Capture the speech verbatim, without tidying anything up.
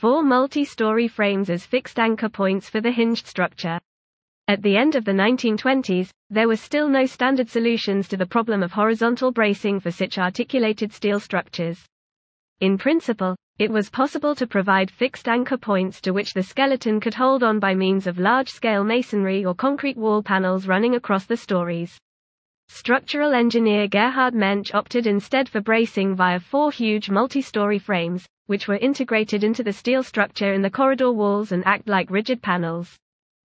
four multi-story frames as fixed anchor points for the hinged structure. At the end of the nineteen twenties, there were still no standard solutions to the problem of horizontal bracing for such articulated steel structures. In principle, it was possible to provide fixed anchor points to which the skeleton could hold on by means of large-scale masonry or concrete wall panels running across the stories. Structural engineer Gerhard Mensch opted instead for bracing via four huge multi-story frames, which were integrated into the steel structure in the corridor walls and act like rigid panels.